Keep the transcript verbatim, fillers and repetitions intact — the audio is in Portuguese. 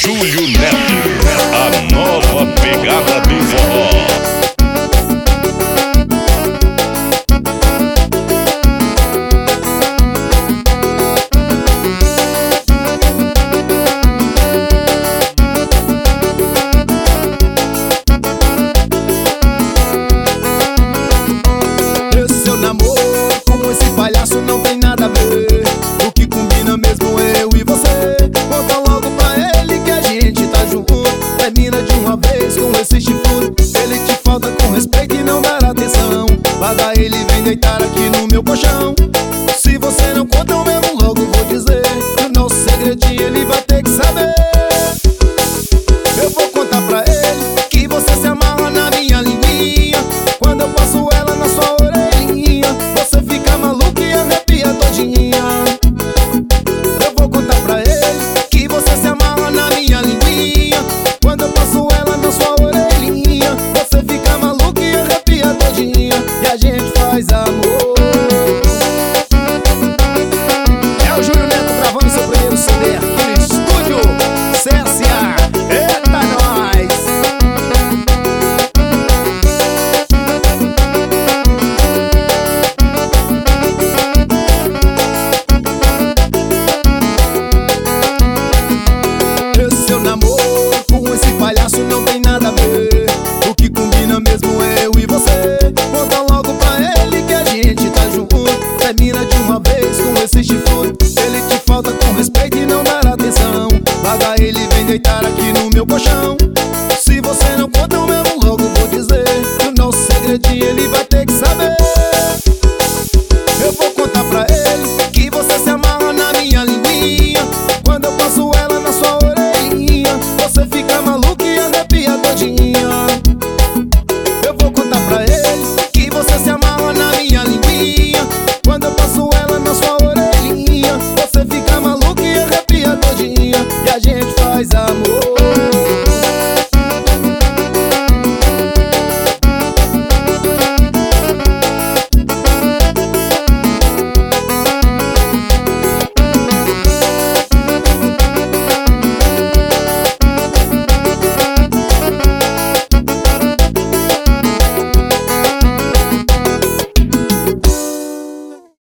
Júlio Neto, a nova pegada do forró. Palhaço não tem nada a ver. O que combina mesmo é eu e você. Conta logo pra ele que a gente tá junto. Termina de uma vez com esse chifrudo. Ele te falta com respeito e não dará atenção. Paga ele, vem deitar aqui no meu colchão. Se você não conta eu mesmo logo vou dizer. O nosso segredinho ele vai ter que saber. Eu vou contar pra ele que você se amarra na minha linguinha. Quando eu passo ela na sua orelhinha, você fica maluco e arrepia todinha. Eu vou contar pra ele que você se amarra na minha linguinha. Quando eu passo ela na sua orelhinha, você fica maluco e arrepia todinha. E a gente faz amor. É o Júlio Neto gravando seu primeiro C D aqui no estúdio C S A. Eita nós! Seu namoro com esse palhaço não tem nada a ver. O que combina mesmo é eu e você. Conta logo pra ele que a gente tá junto. Termina de uma vez com esse chifrudo. Ele te falta com respeito e não dará atenção. Paga ele, vem deitar aqui no meu colchão. Se você não conta eu mesmo